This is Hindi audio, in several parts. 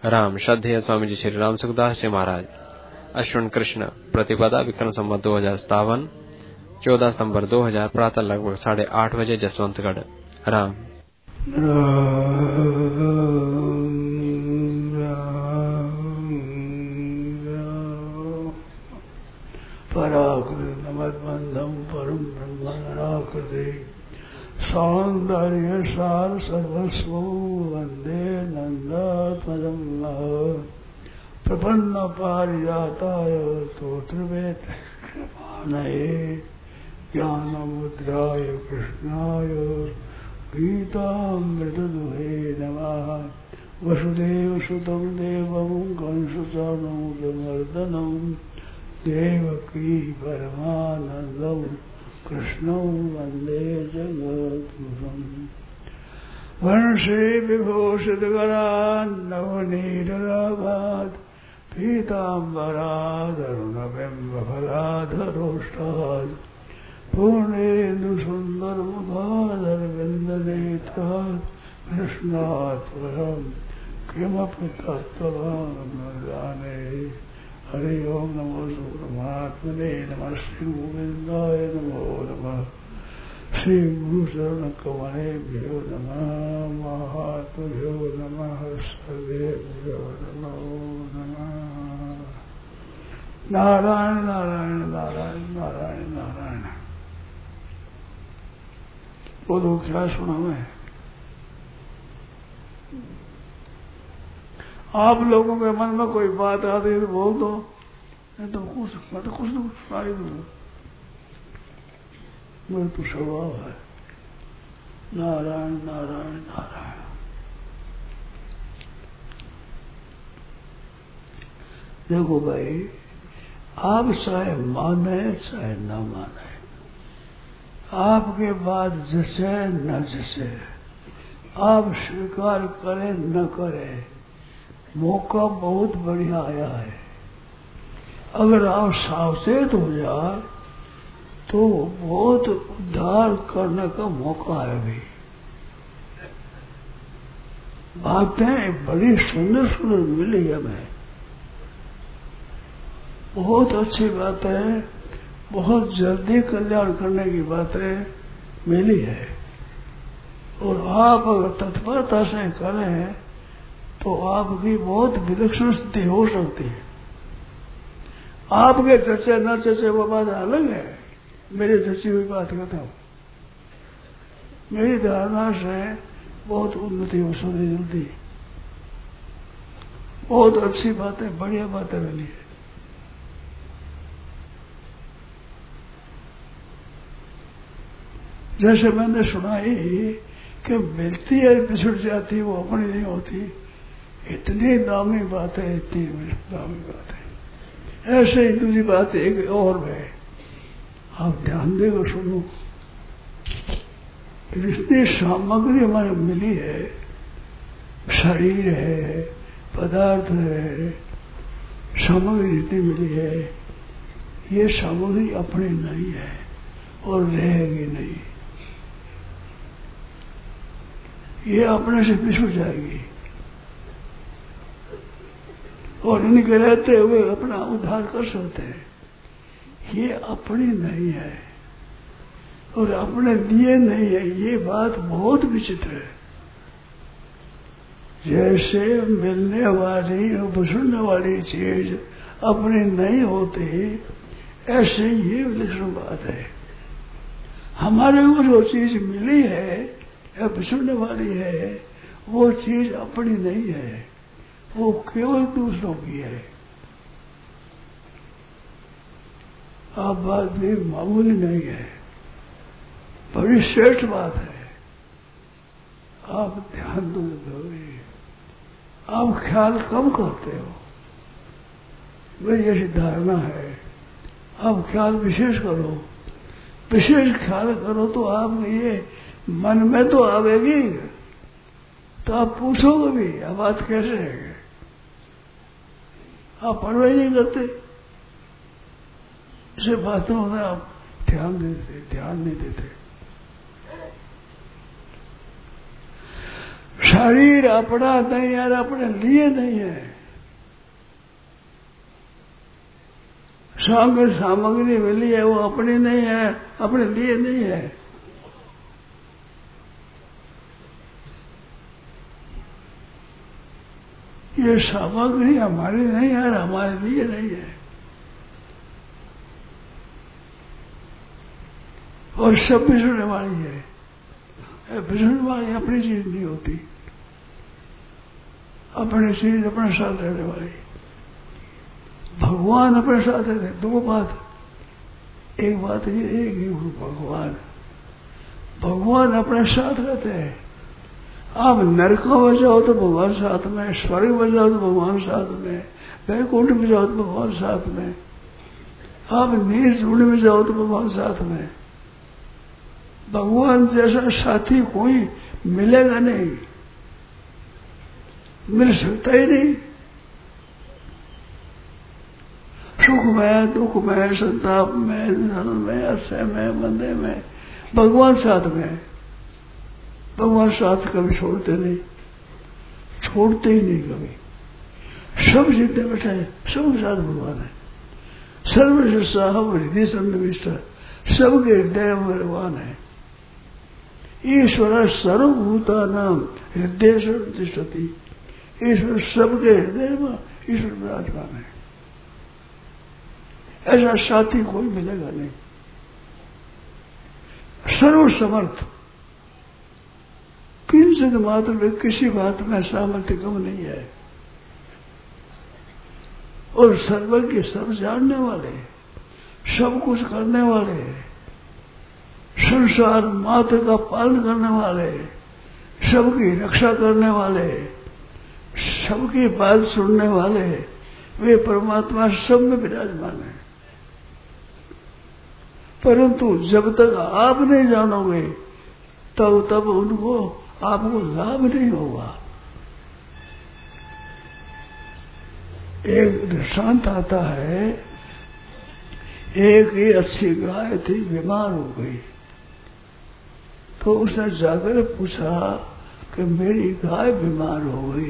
राम श्रद्धेय स्वामी जी श्री राम सुखदास जी महाराज। अश्विन कृष्ण प्रतिपदा विक्रम संवत 2057 14 सितंबर 2000 प्रातः लगभग 8:30 बजे जसवंतगढ़। राम पराकृत नमद्बंधम परम ब्रह्म निराकृति सौंदर्य सार सर्वस्व वंदे नंदात्मजं प्रपन्न पारिजाताय स्तोत्रवेद कृपाणये ज्ञानमुद्राय कृष्णाय गीतामृतदुहे नमः। वसुदेवसुतं देवं कंसचाणूरमर्दनं देवकी परमानन्दं कृष्णं वन्दे जगद्गुरुम्। वंशे विभूषितकरान्नवनीतराभात् पीताम्बरादरुणबिम्बफलाधरोष्टात् पूर्णेन्दुसुन्दरमुखादरविन्दनेत्रात् कृष्णात् परं किमपि तत्त्ववान् न जाने। हरि ओम नमो परमात्मने नमः श्री गोविंदाय नमो नमः श्री गुरु चरण कमलेभ्यो नमः महात्मभ्यो नमः सर्वेभ्यो नमो नमः। नारायण नारायण नारायण नारायण नारायण। बोलो क्या सुना मैं? आप लोगों के मन में कोई बात आती है तो बोल दो, नहीं तो मैं तो कुछ न कुछ सुनाई दूंगा। मेरा तो स्वभाव है नारायण नारायण नारायण। देखो भाई, आप चाहे माने चाहे न माने, आपके बाद जैसे न जैसे, आप स्वीकार करें न करें, मौका बहुत बढ़िया आया है। अगर आप सावचेत हो जाए तो बहुत उद्धार करने का मौका है भी। बातें बड़ी सुंदर सुंदर मिली हमें, बहुत अच्छी बातें, बहुत जल्दी कल्याण करने की बातें मिली है। और आप अगर तत्परता से करें तो आपकी बहुत विलक्षण स्थिति हो सकती है। आपके चर्चा न चर्चा वो बात अलग है, मेरी चर्ची हुई बात कहता हूं। मेरी धारणा से बहुत उन्नति हो सकती जल्दी, बहुत अच्छी बातें, बढ़िया बातें मिली है। जैसे मैंने सुनाई कि मिलती है बिछुड़ जाती, वो अपनी नहीं होती। इतनी दामी बात है, इतनी दामी बात है। ऐसे ही दूसरी बात एक और है, आप ध्यान देकर सुनो। जितनी सामग्री हमारे मिली है, शरीर है, पदार्थ है, सामग्री जितनी मिली है, ये सामग्री अपनी नहीं है और रहेगी नहीं। ये अपने से पिछड़ जाएगी और इनके रहते हुए अपना उद्धार कर सकते हैं। ये अपनी नहीं है और अपने लिए नहीं है। ये बात बहुत विचित्र है। जैसे मिलने वाली और बिछड़ने वाली चीज अपनी नहीं होती, ऐसे ये विलक्षण बात है। हमारे को जो चीज मिली है या बिछड़ने वाली है, वो चीज अपनी नहीं है, वो केवल दूसरों की है। आप बात भी मामूली नहीं है, बड़ी श्रेष्ठ बात है। आप ध्यान दोगे, आप ख्याल कम करते हो, मेरी ऐसी धारणा है। आप ख्याल विशेष करो, विशेष ख्याल करो तो आप ये मन में तो आवेगी, तो आप पूछोगे भी यह बात कैसे है। आप परवाह नहीं करते, इसे बातों में आप ध्यान नहीं देते। शरीर अपना नहीं यार, अपने लिए नहीं है। सामग्री मिली है वो अपनी नहीं है, अपने लिए नहीं है। ये सामग्री हमारी नहीं है, हमारे लिए नहीं है। और सब बिछड़ने वाली है। बिछड़ने वाली अपनी चीज नहीं होती, अपनी चीज अपने साथ रहने वाली। भगवान अपने साथ रहते। दो बात, एक बात ये, एक ही भगवान अपने साथ रहते हैं। आप नरक में जाओ तो भगवान साथ में, स्वर्ग में जाओ तो भगवान साथ में, वैकुंठ में जाओ तो भगवान साथ में, आप नीच ढूंढ में जाओ तो भगवान साथ में। भगवान जैसा साथी कोई मिलेगा नहीं, मिल सकता ही नहीं। सुख में, दुख में, संताप में, धन में, असह में, मंदे में, भगवान साथ में। भगवान साथ कभी छोड़ते नहीं, छोड़ते ही नहीं कभी। सब जितने बैठे हैं सबके साथ भगवान है। सर्वशिष्टा हृदय सन्निविष्ट, सबके हृदय में भगवान है। ईश्वर सर्वभूता नाम हृदय तिष्ठति, ईश्वर सबके हृदय में ईश्वर विराजमान है। ऐसा साथी कोई मिलेगा नहीं। सर्व समर्थ, किंचित मात्र में किसी बात में सामर्थ्य कम नहीं है। और सर्वज्ञ, सब जानने वाले, सब कुछ करने वाले, संसार मात्र का पालन करने वाले, सबकी रक्षा करने वाले, सबकी बात सुनने वाले, वे परमात्मा सब में विराजमान है। परंतु जब तक आप नहीं जानोगे तब उनको आपको लाभ नहीं होगा। एक दृष्टांत आता है, एक ही अच्छी गाय थी, बीमार हो गई। तो उसने जाकर पूछा कि मेरी गाय बीमार हो गई,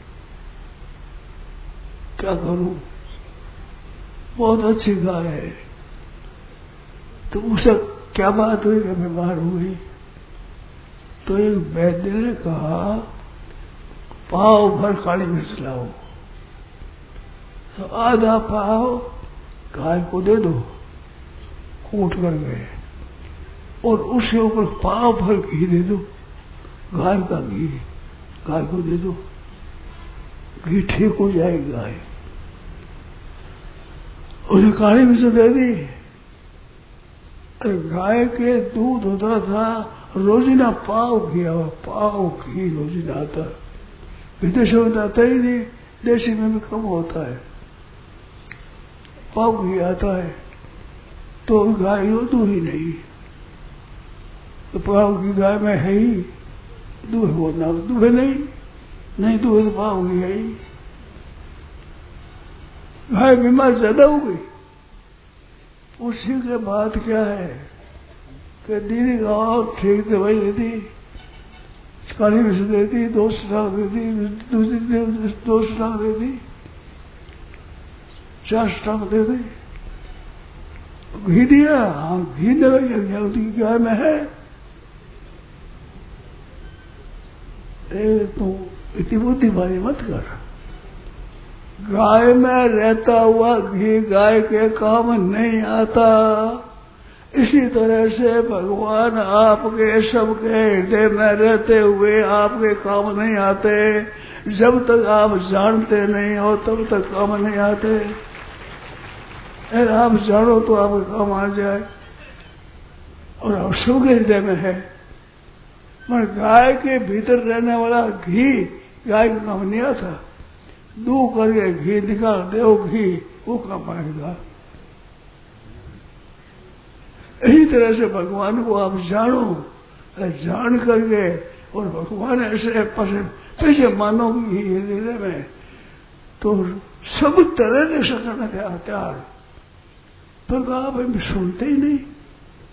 क्या करूं? बहुत अच्छी गाय है। तो उसे क्या बात हुई कि बीमार हो गई? तो एक वैद्य ने कहा पाव भर काली मिर्च लाओ। तो आधा पाव गाय को दे दो, कूट कर गए, और उसके ऊपर पाव भर घी दे दो, गाय का घी गाय को दे दो, घी ठीक हो जाएगी गाय। उसे काली मिर्च दे दी। गाय के दूध होता था रोजीना पाव घी रोजीना आता। विदेशों में आता ही नहीं, देशी में भी कम होता है। पाव घी आता है तो गाय दूध ही नहीं, तो पाव घी गाय में है ही, दूध होना दूध नहीं दूध पाव घी है ही। गाय बीमार ज्यादा हो गई। उसी के बाद क्या है कि दीदी गाँव ठीक दवाई देती, काली मिर्च देती, 2 स्टाक देती, दूसरी 2 स्टाक देती, 4 स्टाक देती। घी दिया, हाँ घी दवाई गाय में है। तो इतनी बुद्धि भारी मत कर। गाय में रहता हुआ घी गाय के काम नहीं आता। इसी तरह से भगवान आपके सबके हृदय में रहते हुए आपके काम नहीं आते। जब तक आप जानते नहीं हो तब तक काम नहीं आते। अगर आप जानो तो आपके काम आ जाए, और आप सबके हृदय में है। मगर गाय के भीतर रहने वाला घी गाय का काम नहीं आता। दू करके घी निकाल दे, घी वो काम आएगा। इसी तरह से भगवान को आप जानो, जान करके, और भगवान ऐसे पैसे मानोगे हृदय में तो सब तरह से करना तैयार। पर आप सुनते ही नहीं,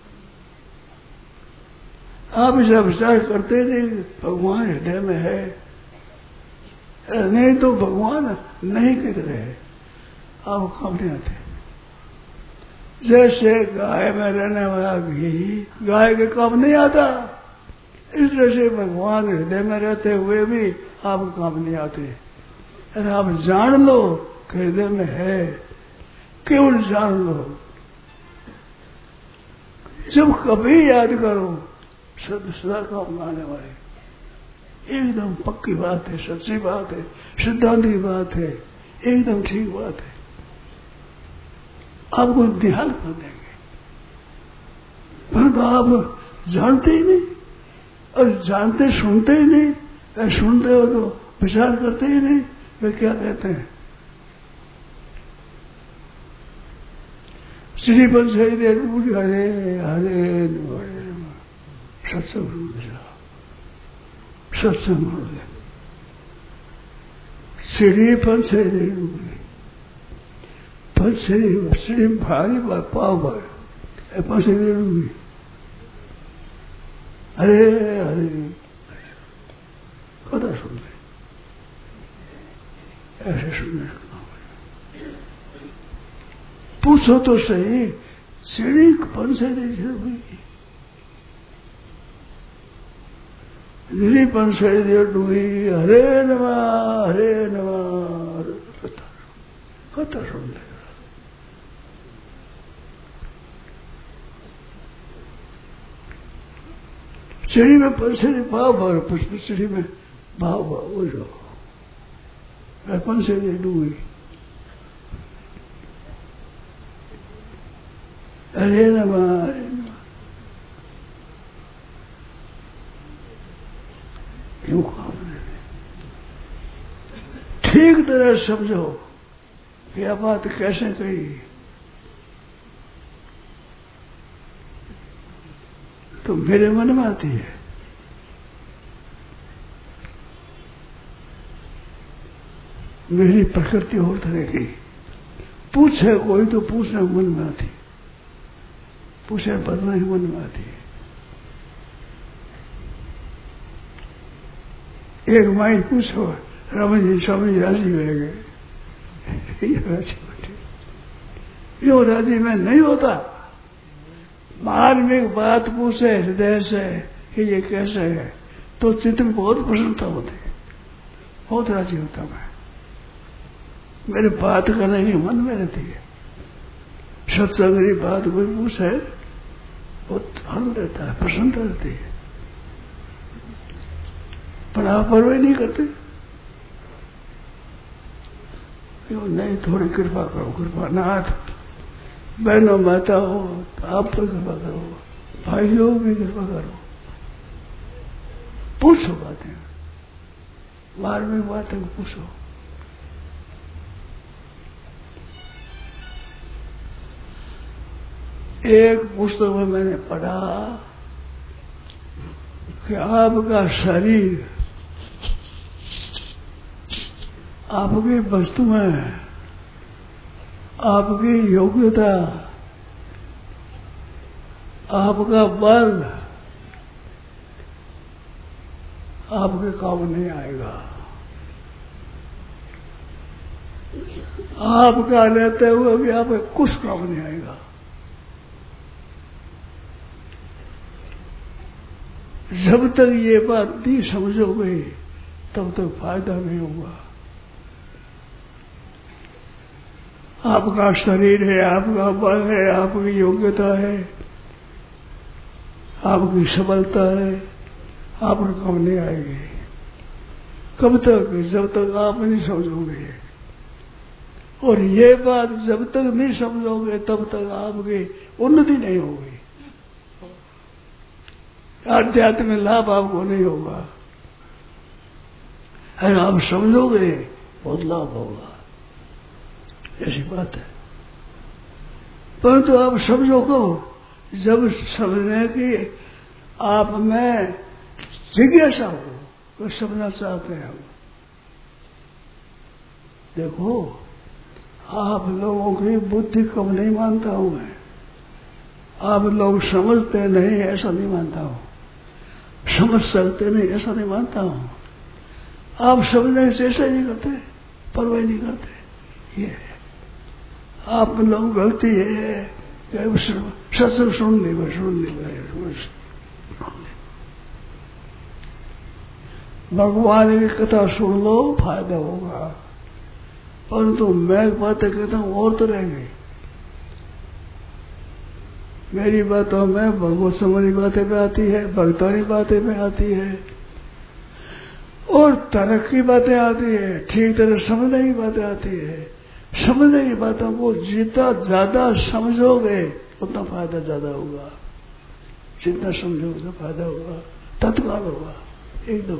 आप इसे विचार करते नहीं। भगवान हृदय में है, नहीं तो भगवान नहीं कह रहे, आप काम नहीं आते। जैसे गाय में रहने वाला घी गाय के काम नहीं आता, इस तरह से भगवान हृदय में रहते हुए भी आप काम नहीं आते। अरे आप जान लो हृदय में है, केवल जान लो। जब कभी याद करो सदा काम आने वाले, एकदम पक्की बात है, सच्ची बात है, सिद्धांत की बात है, एकदम ठीक बात है। आपको ध्यान कर देंगे, परंतु आप जानते ही नहीं, और जानते सुनते ही नहीं। सुनते हो तो विचार करते ही नहीं, वे क्या कहते हैं। श्री पर सही दे हरे हरे सत्संग सत्संग श्री पर सही पर श्री भारी पाव भाई पैसे दे दूंगी। अरे अरे कदा सुन रहे, ऐसे सुनने का पूछो तो सही, सीढ़ी कौन से निरीपन से दे डूबी। हरे नमा कथा सुन ले। सीढ़ी में पंसे भाव भर, पुष्प सीढ़ी में भाव वो जो पंसे डूबी। हरे नमा यूं काम ठीक तरह समझो कि यह बात कैसे कही, तो मेरे मन में आती है। मेरी प्रकृति और तरह की, पूछे कोई तो पूछना मन में आती, पूछे बदलना ही मन में आती है। एक माई पूछो, रमन जी स्वामी राजी हो गए, राजी बैठे। यो राजी में नहीं होता। मार्मिक बात पूछे हृदय से कि ये कैसे है, तो चित्त में बहुत प्रसन्नता होती है, बहुत राजी होता मैं। मेरे बात करने की मन में रहती है। सत्संग की बात कोई पूछे बहुत आनंद रहता है, प्रसन्नता रहती है, पर आप परवाह नहीं करते। नहीं, थोड़ी कृपा करो, कृपा नाथ, बहनों माता हो तो आप पर कृपा करो, भाइयों भी कृपा करो, पूछो बातें, मार्मिक बातें पूछो। एक पुस्तक में मैंने पढ़ा कि आपका शरीर आपकी वस्तुएं, आपकी योग्यता, आपका बल आपके काम नहीं आएगा। आपका लेते हुए भी आपके कुछ काम नहीं आएगा। जब तक ये बात नहीं समझोगे तब तक फायदा नहीं होगा। आपका शरीर है, आपका बल है, आपकी योग्यता है, आपकी सबलता है, आपके काम नहीं आएगी। कब तक? जब तक आप नहीं समझोगे। और ये बात जब तक नहीं समझोगे तब तक आपकी उन्नति नहीं होगी, आध्यात्म में लाभ आपको नहीं होगा। अगर आप समझोगे बहुत लाभ होगा, ऐसी बात है। परंतु आप समझो को, जब समझने की आप में जिज्ञासा हो तो समझना चाहते हैं हम। देखो, आप लोगों की बुद्धि कम नहीं मानता हूं मैं, आप लोग समझते नहीं ऐसा नहीं मानता हूं, समझ सकते नहीं ऐसा नहीं मानता हूं, आप समझने की चेष्टा नहीं करते, परवाह नहीं करते। ये है आप लोग गलती है, सत्संग सुन ले। भगवान की कथा सुन लो, फायदा होगा। परंतु मैं बातें कहता हूं और तो रह गई। मेरी बातों में भगवत संबंधी बातें पे आती है, भक्तानी बातें पे आती है, और तरक की बातें आती है, ठीक तरह समझने की बातें आती है। समझने की बातों को जितना ज्यादा समझोगे उतना फायदा ज्यादा होगा। जितना समझोगे उतना फायदा होगा, तत्काल होगा एकदम,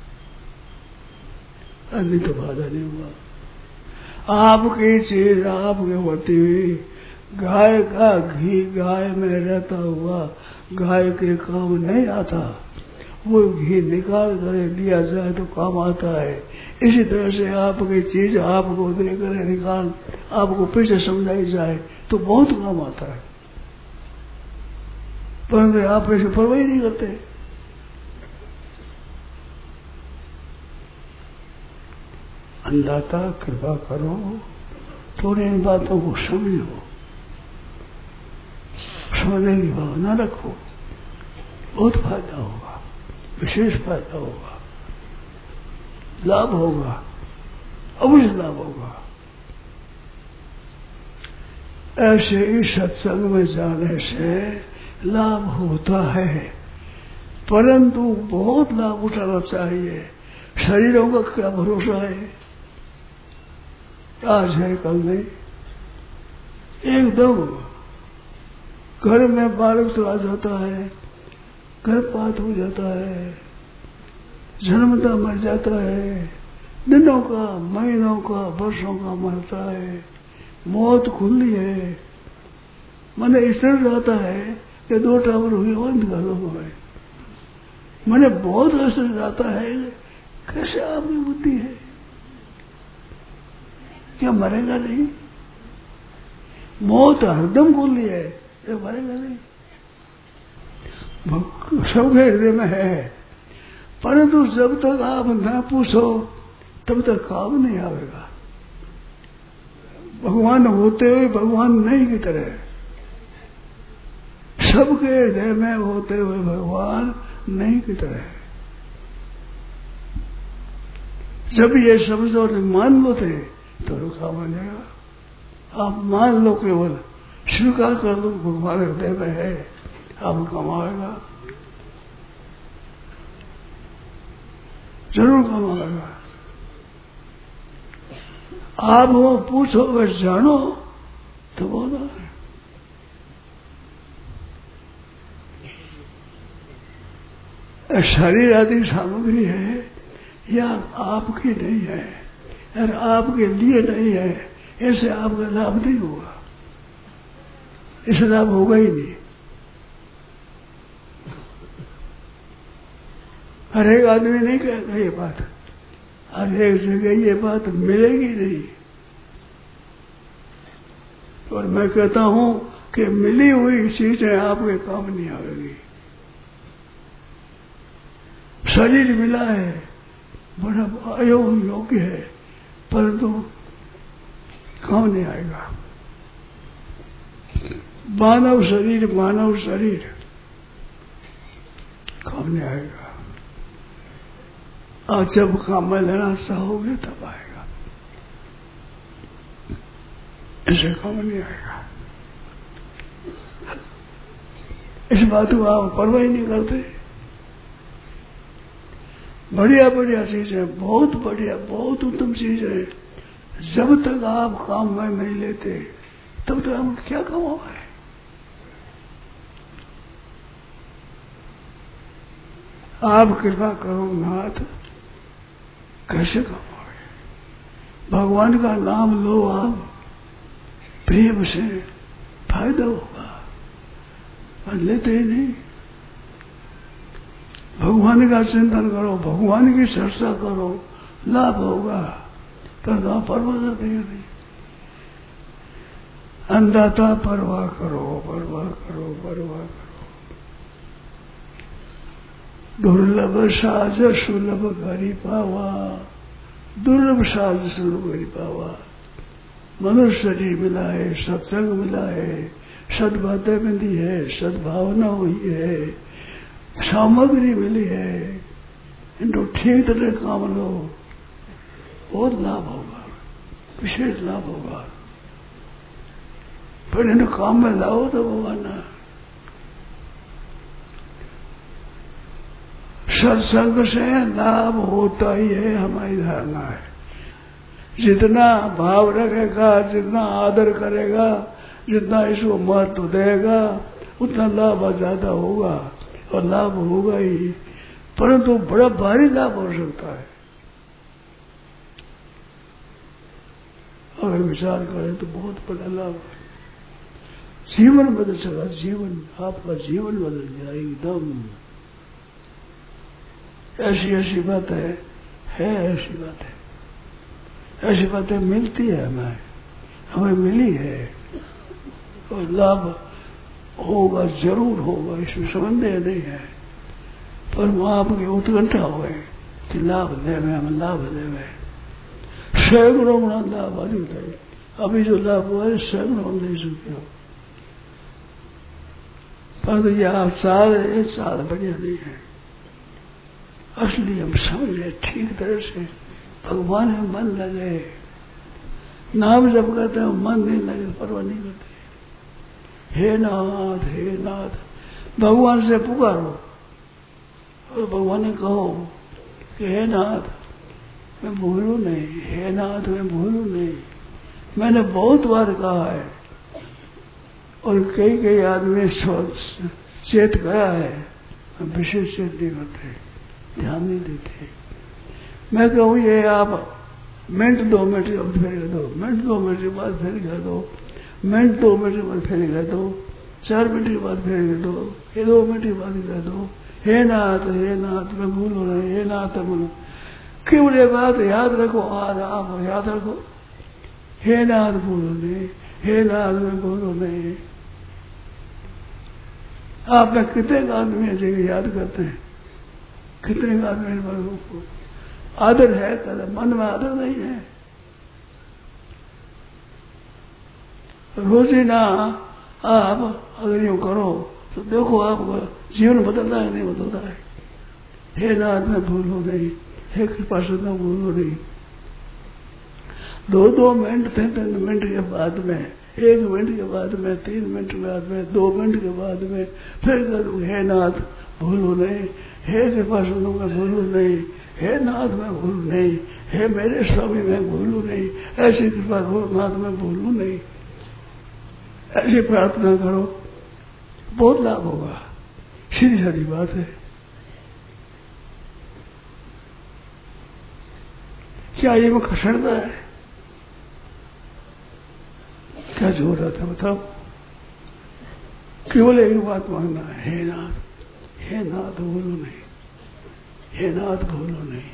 नहीं तो फायदा नहीं हुआ। आपकी चीज आपके होती हुई, गाय का घी गाय में रहता हुआ गाय के काम नहीं आता, वो घी निकाल कर लिया जाए तो काम आता है। इसी तरह से आपकी चीज आपको देकर निकाल आपको पीछे समझाई जाए तो बहुत काम आता है, परंतु आप ऐसे परवाह नहीं करते। अंधाता कृपा करो, थोड़ी इन बातों को समझो, समझने की भावना रखो, बहुत फायदा होगा, विशेष फायदा होगा, लाभ होगा, अवश्य लाभ होगा। ऐसे ही सत्संग में जाने से लाभ होता है, परंतु बहुत लाभ उठाना चाहिए। शरीरों का क्या भरोसा है, आज है कल नहीं। एकदम घर में बालक तो आ जाता है, गर्भपात हो जाता है, जन्मता मर जाता है, दिनों का महीनों का वर्षों का मरता है, मौत खुली है। मैंने इससे जाता है कि 2 टावर हुए बंद घरों में, मैंने बहुत असर जाता है। कैसे आपकी बुद्धि है, क्या मरेगा नहीं? मौत हरदम खुली है, ये मरेगा नहीं, सबके हृदय में है। परंतु जब तक आप न पूछो तब तक काम नहीं आएगा। भगवान होते हुए भगवान नहीं की तरह, सबके हृदय में होते हुए भगवान नहीं की तरह। जब ये समझो और मान लो थे तो रुका बनेगा। आप मान लो, केवल स्वीकार कर लो भगवान हृदय में है, आप कमाएगा, जरूर कमाएगा। आप वो पूछो अगर जानो तो बोला शरीर आदि सामग्री है या आपकी नहीं है, और आपके लिए नहीं है, ऐसे आपका लाभ नहीं होगा, इससे लाभ होगा ही नहीं। हर एक आदमी नहीं कहेगा ये बात, हर एक जगह ये बात मिलेगी नहीं। और मैं कहता हूं कि मिली हुई चीजें आपके काम नहीं आएगी। शरीर मिला है, बड़ा योग्य है, परंतु काम नहीं आएगा। मानव शरीर काम नहीं आएगा। और जब काम में लेना चाहोगे तब आएगा, ऐसे काम नहीं आएगा। इस बात को आप परवाह ही नहीं करते। बढ़िया बढ़िया चीज है, बहुत बढ़िया, बहुत उत्तम चीज है। जब तक आप काम में नहीं लेते तब तक हम क्या कमाओगे? आप कृपा करो नाथ, कैसे कमाओगे? भगवान का नाम लो आप प्रेम से, फायदा होगा, और लेते ही नहीं। भगवान का चिंतन करो, भगवान की चर्चा करो, लाभ होगा, पर आप परवाह करते नहीं। अंधाता परवाह करो, परवाह करो, परवाह करो। दुर्लभ साज सुलभ करी पावा। दुर्लभ साज सुन मेरी पावा। मनुष्य शरीर मिला है, सत्संग मिला है, सद्बातें मिली है, सद्भावना हुई है, सामग्री मिली है, इनको ठीक तरह काम लो और लाभ होगा, विशेष लाभ होगा। पर इन्हें काम में लाओ तो भगवान सत्संग से लाभ होता ही है, हमारी धारणा है। जितना भाव रखेगा, जितना आदर करेगा, जितना इसको महत्व देगा, उतना लाभ ज्यादा होगा और लाभ होगा ही, परंतु बड़ा भारी लाभ हो सकता है। अगर विचार करें तो बहुत बड़ा लाभ है। जीवन बदल सका, जीवन आपका जीवन बदल गया एकदम। ऐसी ऐसी बात है ऐसी बात है, ऐसी बातें मिलती है हमें मिली है और लाभ होगा, जरूर होगा, इसमें संदेह नहीं है। पर वहां आपकी उत्कंठा हो गए कि लाभ देवे, हम लाभ देवे, सैकड़ों गुना लाभ अधिक है। अभी जो लाभ हुआ है सैकड़ों दे सकते हो, पर यह आप साल एक साल बढ़िया नहीं है। असली हम समझे ठीक तरह से, भगवान में मन लगे, नाम जब करते हैं मन नहीं लगे, परवाह नहीं करते। हे नाथ, हे नाथ, भगवान से पुकारो और भगवान ने कहो कि हे नाथ मैं भूलू नहीं, हे नाथ मैं भूलू नहीं। मैंने बहुत बार कहा है और कई कई आदमी चेत गया है, विशेष चेत नहीं करते, ध्यान नहीं देते। मैं कहूँ ये आप मिनट 2 मिनट के बाद फेर कर दो, मिनट 2 मिनट के बाद फेर कर दो, मिनट 2 मिनट के बाद फेर कर दो, 4 मिनट के बाद फेर कर दो, 2 मिनट के बाद कर दो। हे नाथ मैं भूलो नहीं, हे नाथ बोलो। केवल ये बात याद रखो, आज आप याद रखो, हे नाथ भूलो नहीं, हे नाथ मैं भूलो नहीं। आप में कितने आदमी जगह याद करते हैं, कितने आदमी आदर है, कर मन में आदर नहीं है। रोजीना आप अगर यूं करो तो देखो आपका जीवन बदलता है नहीं बदलता है। हे नाथ मैं भूलो नहीं, हे कृपा से मैं भूलो नहीं। 2-2 मिनट 3-3 मिनट के बाद में, 1 मिनट के बाद में, 3 मिनट के बाद में, 2 मिनट के बाद में फिर करूँ हे नाथ भूलो नहीं, हे कृपा से मैं भूलो नहीं, हे नाथ मैं भूलू नहीं, हे मेरे स्वामी मैं भूलू नहीं, ऐसी कृपा करो नाथ मैं भूलू नहीं। ऐसी प्रार्थना करो, बहुत लाभ होगा। सीधी साधी बात है। क्या ये में खसड़ता है? क्या जोर रहा था बताओ? केवल एक बात मांगना है, हे नाथ भूलो नहीं, हे नाथ भूलो नहीं।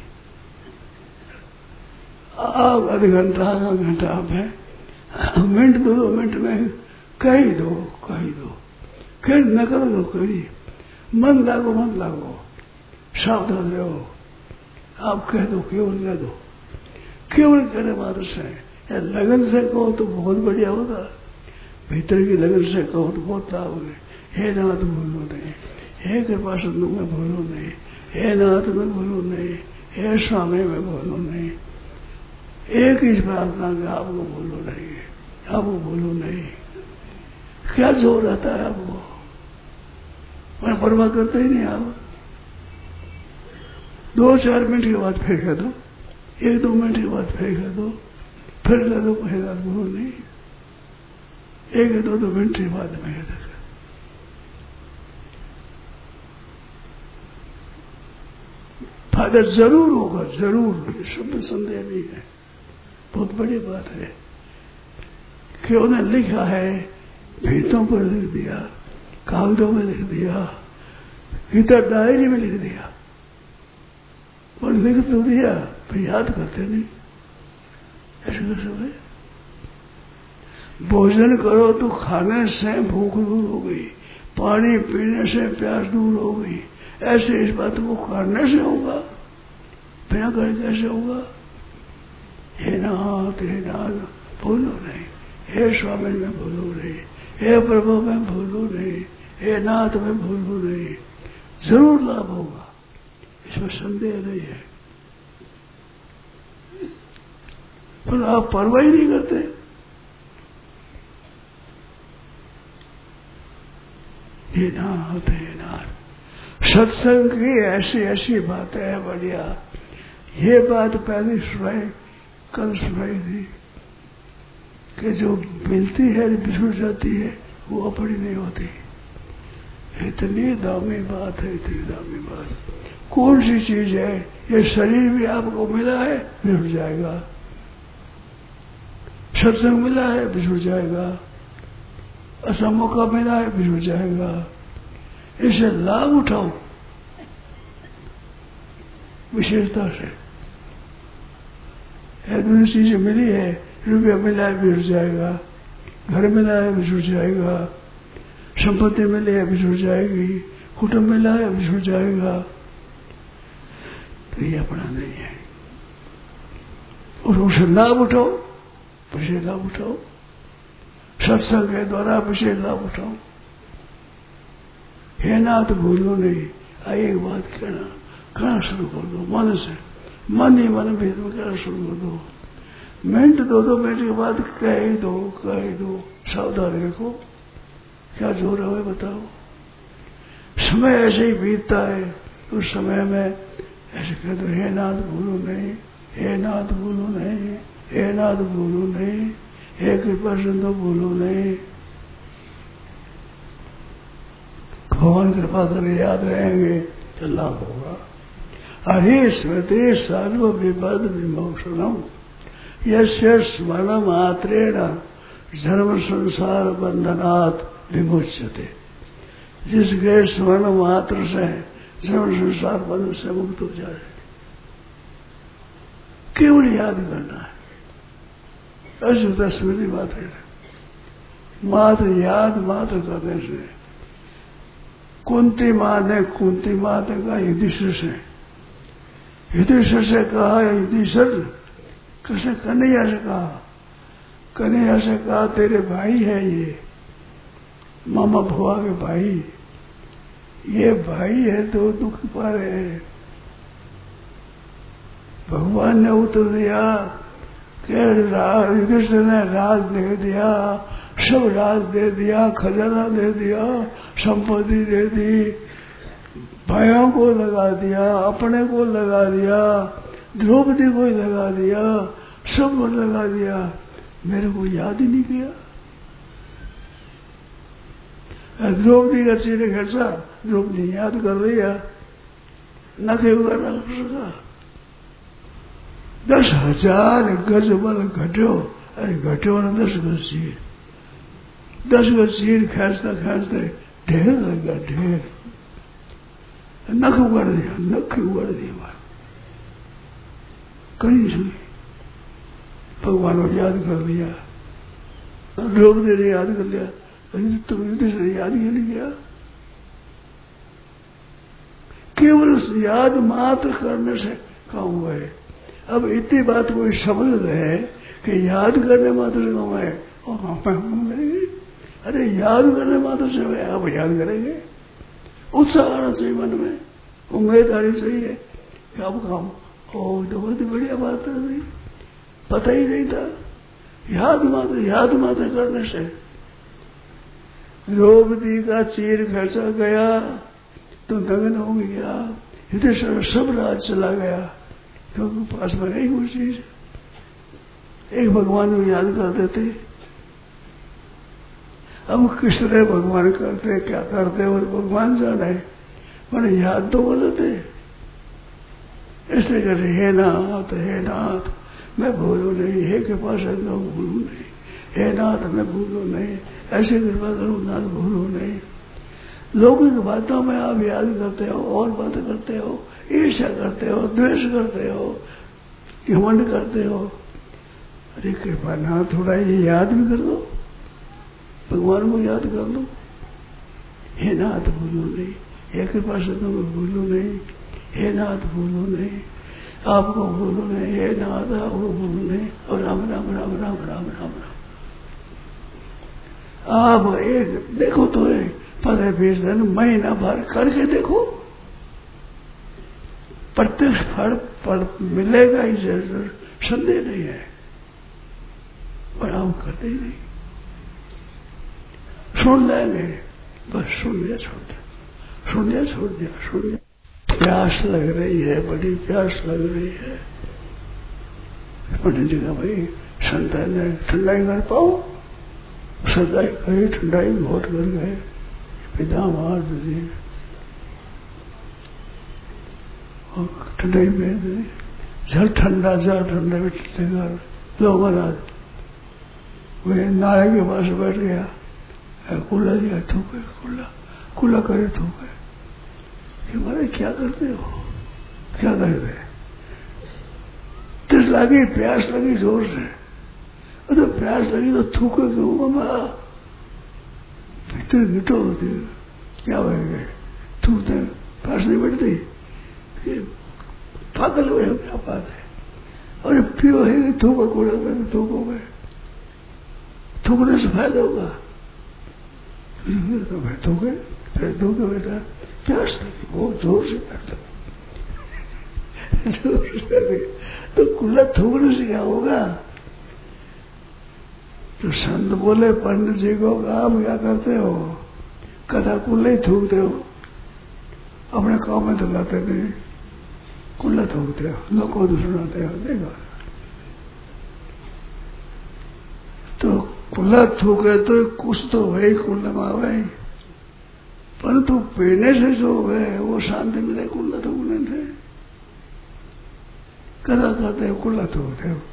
आप आधा घंटा में मिनट 2 मिनट में कह दो, फिर नकल दो, करिए मन लागो मत लागो, सावधान रहो। आप कह दो, केवल कह दो, केवल कहने मात्र से। लगन से कहो तो बहुत बढ़िया होगा, भीतर की लगन से कहो तो बहुत लाभ होगा। हे नाथ भूलो नहीं, हे कृपा सिंधु में भूलो नहीं, हे नाथ में भूलो नहीं, हे स्वामी में भूलो नहीं। एक ही प्रार्थना में आपको भूलो नहीं, आपको भूलो नहीं। क्या जोर रहता है आपको? मैं परवाह करते ही नहीं। आप 2-4 मिनट के बाद फिर कह दो, 1-2 मिनट के बाद फिर कह दो, फिर कह दो पहला भूलो नहीं, 1-2 मिनट के बाद में कह दो। फायदा जरूर होगा, जरूर, इसमें संदेह नहीं है। बहुत बड़ी बात है कि उन्हें लिखा है, भीतों पर लिख दिया, कागजों में लिख दिया, किताब डायरी में लिख दिया, और लिख तो दिया, फिर याद करते नहीं। ऐसे कैसे हुए? भोजन करो तो खाने से भूख दूर हो गई, पानी पीने से प्यास दूर हो गई। ऐसे इस बात को करने से होगा, बिना करे कैसे होगा? हे नाथ भूलो नहीं, हे स्वामी मैं भूलो नहीं, हे प्रभु मैं भूलो नहीं, हे नाथ मैं भूलो नहीं। जरूर लाभ होगा, इसमें संदेह नहीं है, पर आप परवाह ही नहीं करते। हे नाथ सत्संग की ऐसी ऐसी बातें है बढ़िया। ये बात पहले सुनाई, कल सुनाई थी कि जो मिलती है बिछुड़ जाती है वो अपनी नहीं होती। इतनी दामी बात है, इतनी दामी बात। कौन सी चीज है? ये शरीर भी आपको मिला है, बिछुड़ जाएगा। सत्संग मिला है, बिछुड़ जाएगा। ऐसा मौका मिला है, बिछुड़ जाएगा। इसे लाभ उठाओ विशेषता से। दूसरी चीजें मिली है, रुपया मिला है, बिछुड़ जाएगा। घर मिला है, बिछुड़ जाएगा। संपत्ति मिली है, बिछुड़ जाएगी। कुटुंब मिला है, बिछुड़ जाएगा। तो ये अपना नहीं है। और उसे लाभ उठाओ, विशेष लाभ उठाओ। सत्संग के द्वारा विशेष लाभ उठाओ। हे नाथ भूलो नहीं। आइए एक बात कहना शुरू कर दो मन से, मन ही मन भेद में कहना शुरू कर दो। मिनट 2-2 मिनट के बाद कह ही दो। सावधान रखो, क्या जोर है बताओ। समय ऐसे ही बीतता है, उस समय में ऐसे कह दो, हे नाथ भूलो नहीं, हे नाथ भूलो नहीं, हे नाथ भूलो नहीं, हे कृपा सिंधु भूलो नहीं। भगवान कृपा से याद रहेंगे तो लाभ होगा। हरि स्मृति सर्व विपद विमोक्षणम यस्य स्मरण मात्रेण जन्म संसार बंधनात् विमुच्यते। जिसके स्मरण मात्र से जन्म संसार बंधन से मुक्त हो जाए। केवल याद करना है, ऐसी स्मृति मात्र याद मात्र करने से। कुंती माँ ने कहा युधिष्ठिर से कहा, युधिष्ठिर कैसे कन्हैया से कहा। कन्हैया से कहा तेरे भाई है ये, मामा भुआ के भाई, ये भाई है तो दुख पा रहे हैं। भगवान ने उत्तर दिया कि युधिष्ठिर ने राज दे दिया, सब राज दे दिया, खजाना दे दिया, संपत्ति दे दी, भाइयों को लगा दिया, अपने को लगा दिया, द्रौपदी को लगा दिया, सब को लगा दिया, मेरे को याद ही नहीं किया। द्रौपदी का चीरे खर्चा द्रौपदी याद कर रही है, न केगा न सका। 10,000 गज बल घटो, अरे घटो न 10 गज चीर, 10 गज चीर खींचते ढेर लगा, ढेर नख उगड़ दिया कहीं सुनी। भगवान को याद कर लिया, द्रौपदी ने याद कर लिया, तुम युधिष्ठिर याद ही नहीं किया। केवल याद मात्र करने से काम हुआ है। अब इतनी बात कोई समझ रहे कि याद करने मात्र से काम है और हम करेंगे। अरे याद करने मात्र से आप याद करेंगे, उत्साह आना चाहिए मन में, उम्मीद आनी चाहिए कि अब काम हो। तो बहुत ही बढ़िया बात है, पता ही नहीं था। याद मात्र करने से द्रौपदी का चीर खर्चा गया तो दंगन हो गया। युधिष्ठिर सब राज चला गया क्योंकि पास में नहीं कोई चीज। एक भगवान को याद कर देते। अब किस तरह भगवान करते क्या करते और भगवान जाने, मैंने याद तो कर देते। इसलिए कहते हे नाथ मैं भूलू नहीं, हे कृपा से मैं भूलू नहीं, हे नाथ मैं भूलू नहीं, ऐसे कृपा करो नाथ भूलू नहीं। लौकिक बातों में आप याद करते हो और बातें करते हो, ईर्ष्या करते हो, द्वेष करते हो, घमंड करते हो। अरे कृपा ना थोड़ा ये याद भी कर दो, भगवान को याद कर दो। हे नाथ भूलो नहीं, हे कृपा से तुम भूलो नहीं, हे नाथ भूलो नहीं। आपको भूलो नहीं, ये नाथ आपको भूलो नहीं, और राम राम राम राम राम राम राम। आप एक देखो तो 15-20 दिन महीना भर करके देखो, प्रत्यक्ष फल मिलेगा ही, संदेह नहीं है, पर हम करते ही नहीं। सुन लेंगे, बस सुन लिया छोड़ दिया, सुन लिया छोड़ दिया, सुन लिया। प्यास लग रही है, बड़ी प्यास लग रही है। पंडित जी का भाई संता ने ठंडाई कर पाओ, सदाई कही ठंडाई बहुत कर गए, पिता मार दिए और ठंडाई में जल ठंडा लो महाराज। वे नारे के पास बैठ गया, कूला दिया, थूके कूला करे थूके। महाराज क्या करते हो, क्या करते? तिस लगी, प्यास लगी जोर से, तो प्यास लगी तो थूके क्यों मामा? भीतर गिटो होती, क्या होगा? थूकते प्यास नहीं बढ़ती, पागल हुए हो, क्या बात है? और पियो है थूको, कूड़ा में थूकोगे, थूकने से फायदा होगा। थूके, फिर थूके बेटा, प्यास लगी बहुत जोर से, तो कुल्ला थूकने से क्या होगा? तो संत बोले पंडित जी को, आप क्या करते हो? कथा कुल्ला ही थूकते हो, अपने काम में तो लाते नहीं, कुल्ला थूकते हो, लोगों को सुनाते हो। देखो तो कुल्ला थूके तो कुछ तो वही कुल्ला में भाई, परंतु पीने से जो है वो शांति मिले, कुल्ला थूकने से। कदा करते हो कुल्ला थूकते हो,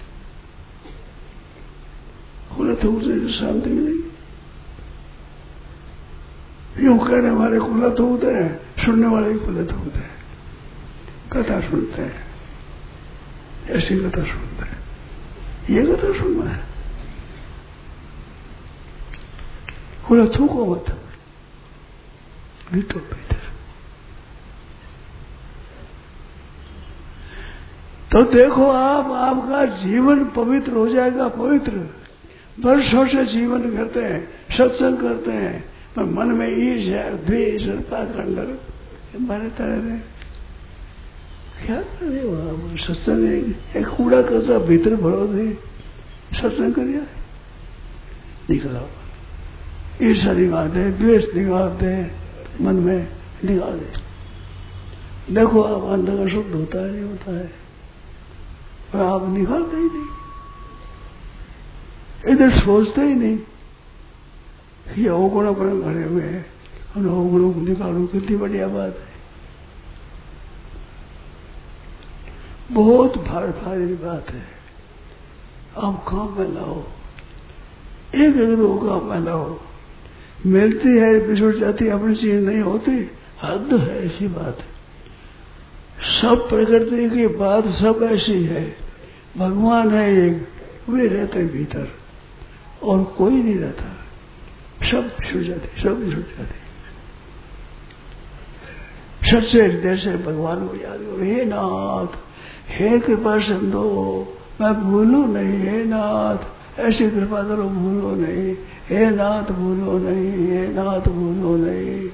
कुल्ला थूकने से शांति मिलेगी। यूं कह रहे हमारे कुल्ला थूकते हैं, सुनने वाले कुल्ला थूकते हैं, कथा सुनते हैं, ऐसी कथा सुनते हैं, ये कथा सुनना है, कुल्ला थूको मत, गिटो भीतर। तो देखो आप, आपका जीवन पवित्र हो जाएगा। पवित्र वर्षों से जीवन करते हैं, सत्संग करते हैं, पर मन में ईर्ष है, द्वेष है, पाखंड हमारे तरह क्या करे हो आप? सत्संग एक कूड़ा कसा भीतर भरो दे, सत्संग करिए, निकलो, ईर्षा निकाल दे, द्वेष निकाल दे, मन में निकाल दे। देखो आप अंदर का शुद्ध होता है नहीं होता है, पर आप निकालते ही नहीं, इधर सोचते ही नहीं। ये अवगुण अपने भरे हुए हैं, उन अवगुणों को निकालो, कितनी बढ़िया बात है। बहुत भारी बात है। आप काम में लाओ, एक लोग काम में लाओ, मिलती है बिछुड़ जाती, अपनी चीज नहीं होती, हद है, ऐसी बात है। सब प्रकृति की बात सब ऐसी है, भगवान है एक, वे रहते भीतर और कोई नहीं रहता, सब बिछुड़ जाते, सब बिछुड़ जाते। सच्चे हृदय से भगवान को याद करो, हे नाथ, हे कृपा सिंधु, मैं भूलू नहीं, हे नाथ ऐसी कृपा करो, भूलो नहीं, हे नाथ भूलो नहीं, हे नाथ भूलो नहीं।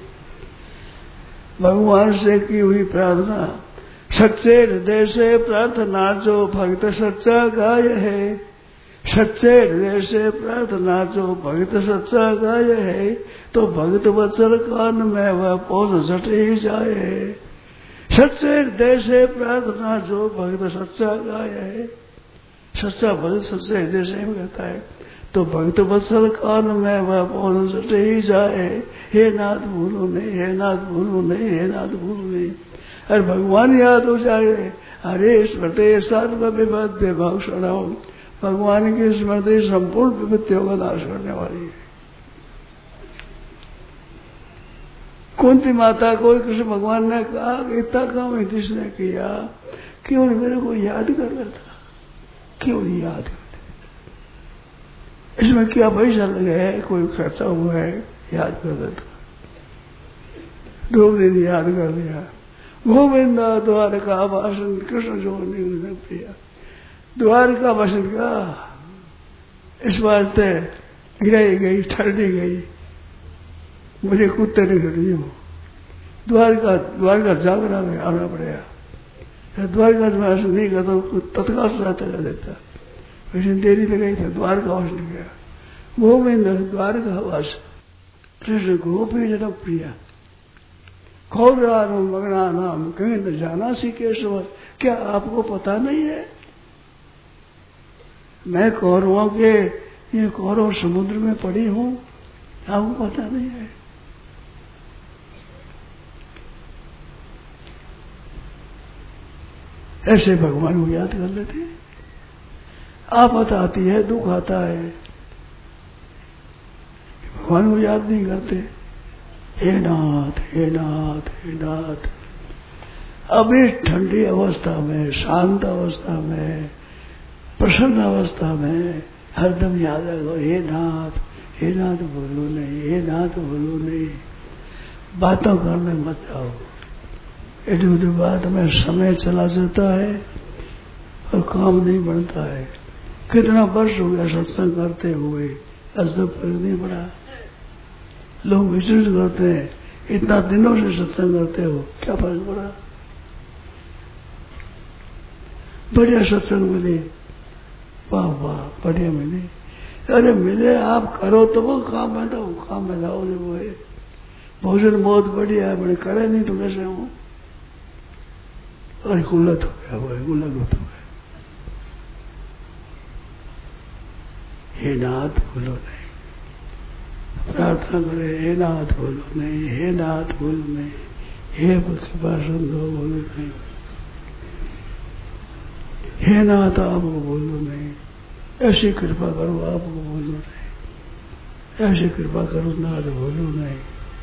भगवान से की हुई प्रार्थना, सच्चे हृदय से प्रार्थना जो भक्त सच्चा गाय है, सच्चे हृदय से प्रार्थना जो भक्त सच्चा गाय है, तो भक्त वत्सल कान में वह पौध सट ही जाए। सच्चे हृदय से प्रार्थना जो भक्त सच्चा गाय है, सच्चा भक्त सच्चे हृदय से कहता है, तो भक्त वत्सल कान में वह पौध सट ही जाए। हे नाथ भूलो नहीं, हे नाथ भूलो नहीं, हे नाथ भूलो नहीं। अरे भगवान याद हो जाए, अरे स्मृति सर्व विपत्ति भक्षणो, भगवान की स्मृति संपूर्ण विपत्तियों का नाश करने वाली है। कुंती माता को कृष्ण भगवान ने कहा कि इतना काम नीतीश ने किया, क्यों मेरे को याद कर रहा था, क्यों नहीं याद करते? इसमें क्या पैसा लगे है, कोई खर्चा हुआ है, याद कर देता। 2 दिन याद कर दिया, गोविंदा द्वारका वासन कृष्ण जो नहीं प्रिया। द्वारका वासन का इस वास्ते गिराई गई, ठहरी गई, मुझे कुत्ते ने गिर दी। द्वारका जागरा में आना पड़ेगा। द्वारका वासन नहीं करता तत्काल सहायता कर देता, वैसे देरी लगाई था। द्वारका वासन गया गोविंद द्वारका वास कृष्ण गोपी जन प्रिया। कौरानो मगना नाम कहीं न जाना सी केशव। क्या आपको पता नहीं है मैं कौरवों के ये कौरव समुद्र में पड़ी हूं? आपको पता नहीं है? ऐसे भगवान को याद कर लेते। आफत आती है, दुख आता है, भगवान को याद नहीं करते। हे नाथ, हे नाथ, हे नाथ। अभी ठंडी अवस्था में, शांत अवस्था में, प्रसन्न अवस्था में हरदम याद रखो, हे नाथ, हे नाथ बोलो नहीं, हे नाथ बोलो नहीं। बातों करने मत जाओ। इधर उधर बात में समय चला जाता है और काम नहीं बनता है। कितना वर्ष हो गया सत्संग करते हुए, असर फर्क नहीं पड़ा। लोग विचलित करते हैं, इतना दिनों से सत्संग करते हो, क्या फर्क पड़ा? बढ़िया सत्संग मिले, वाह वाह, बढ़िया मिले। अरे मिले, आप करो तो वो काम में जाओ, काम में जाओ। जो वो है भोजन बहुत बढ़िया है, मैंने करे नहीं तो कैसे हूं? अरे गुलत हो गया, वो गुलत हो गया। हे नाथ बोलो नहीं, प्रार्थना करे, हे नाथ बोलो नहीं, हे नाथ बोलो नहीं, हे कृपा सिंधु बोलो नहीं, हे नाथ आपको बोलो नहीं, ऐसी कृपा करो आपको बोलो नहीं, ऐसी कृपा करो नाथ बोलो नहीं।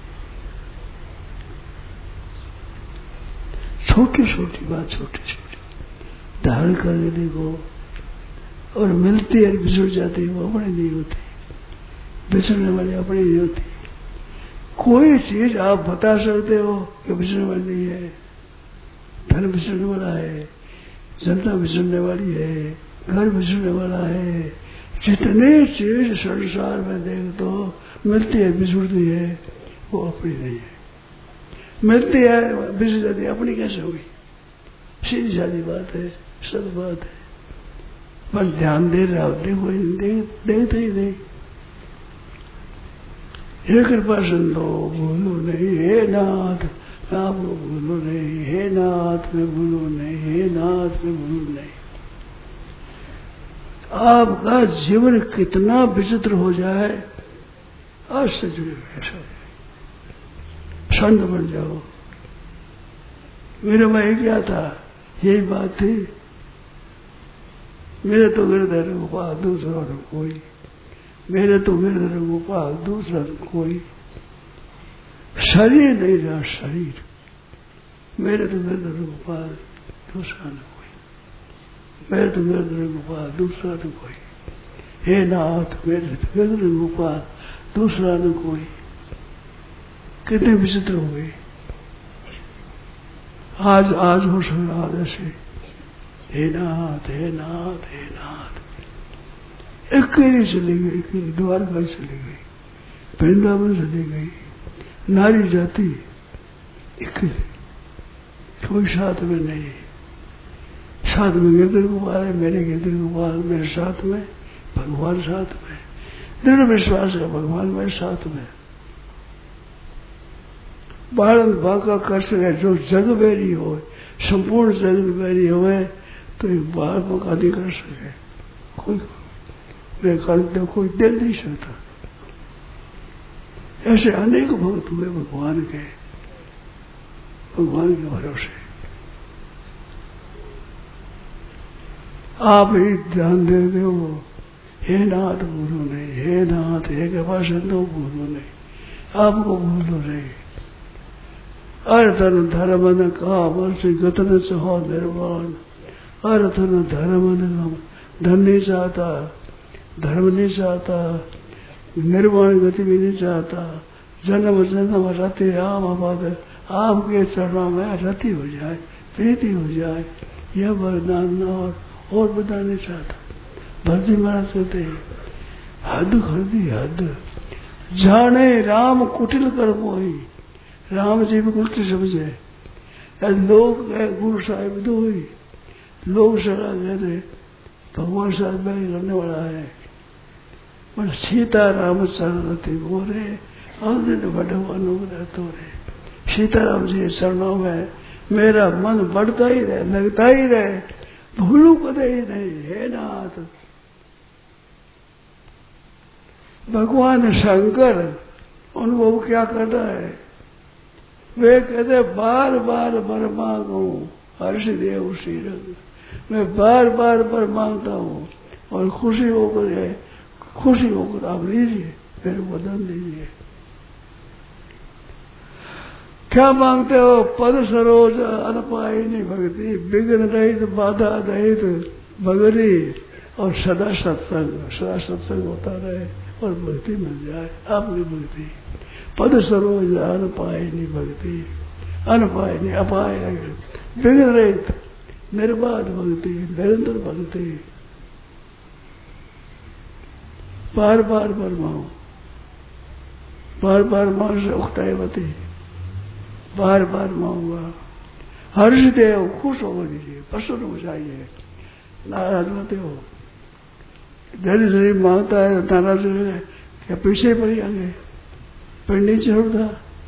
छोटी छोटी बात, छोटी छोटी धारण करने देखो, और मिलती है बिछड़ जाती है, वो अपनी नहीं होती। बिछड़ने वाली अपनी नहीं होती। कोई चीज आप बता सकते हो कि बिछड़ने वाली नहीं है? धन बिछड़ने वाला है, जनता बिछड़ने वाली है, घर बिछड़ने वाला है। जितने चीज संसार में देख तो मिलती है बिछड़ती है, वो अपनी नहीं है। मिलती है बिछड़ जाती है, अपनी कैसे होगी? सीधी सादी बात है, सब बात है। पर ध्यान दे रहा होते कोई देखते ही नहीं। हे कृपा सिंधु बोलो नहीं, हे नाथ आपको बोलो नहीं, हे नाथ में बोलो नहीं, हे नाथ में बोलो नहीं। आपका जीवन कितना विचित्र हो जाए, आश्चर्य ऐसा। संत बन जाओ। मेरे भाई क्या था, यही बात थी। मेरे तो गिरधर गोपाल दूसरा न कोई, मेरे तो गिरधर गोपाल दूसरा न कोई। शरीर नहीं रहा, शरीर मेरे तो गिरधर गोपाल दूसरा न कोई, मेरे तो गिरधर गोपाल दूसरा न कोई। हे नाथ मेरे तो गिरधर गोपाल दूसरा न कोई। कितने विचित्र हो गए। आज हो सकता ऐसे, हे नाथ, हे नाथ, हे नाथ। अकेली चली गई, अकेली द्वारका चली गई, वृंदावन चली गई, नारी जाती अकेली, कोई साथ में नहीं। साथ में गिरधर गोपाल है, मेरे गिरधर गोपाल मेरे साथ में, भगवान साथ में। दृढ़ विश्वास है भगवान मेरे साथ में। बालन बांका कर सके, जो जग बेरी हो, संपूर्ण जग बेरी हो, तो एक बाल बांका नहीं कर सके। कोई बेकार कोई दे नहीं सकता। ऐसे अनेक भक्त हुए भगवान के भरोसे। आप ही ध्यान दे दो, हे नाथ बोलो नहीं, हे नाथ, हे कृपा सिंधु बोलो नहीं, आपको बोलो नहीं। अर्थन धर्म न काम गतन सहो निर्वाण। अर्थन धर्म न धन नहीं चाहता, धर्म नहीं चाहता, निर्वाण गति भी नहीं चाहता। जन्म जन्म रति राम पद आपके चरणों में रति हो जाए, प्रीति हो जाए, यह वरदान और बता नहीं चाहता। भरती महाराज कहते हद कर दी हद, जाने राम कुटिल कर मोही, राम जी भी कुटिल समझे। लोग गुरु साहिब दो ही लोग सलाह कहते भगवान साहब करने वाला है, पर सीता रामचंद्र रति मोरे अर्जुन भगवान तोरे। सीताराम जी चरणों में मेरा मन बढ़ता ही रहे, लगता ही रहे, भूलू कदे ही नहीं। हे नाथ, भगवान शंकर अनुभव क्या करता है, वे कहते बार बार वर मांगू हर्षदेव श्री रंग, मैं बार बार वर मांगता हूँ और खुशी होकर आप लीजिए, मेरे वदन लीजिए। क्या मांगते हो? पद सरोज अनपायिनी भक्ति, विघ्न रहित बाधा रहित भगरी और सदा सत्संग होता रहे और भक्ति मिल जाए आपकी भक्ति। पद सरोज अनपायिनी भक्ति, अनपायिनी अपाय विघ्न रहित निर्बाध भक्ति, निरंतर भक्ति। बार बार मांगो, बार बार मांग से उक्तायवती, बार बार मांगूंगा। हर्षदेव खुश हो दीजिए, प्रसन्न हो जाइए, नाराज मत हो। धीरे धीरे मांगता है नाराज है क्या पीछे पड़ी आगे पर नहीं चढ़ता।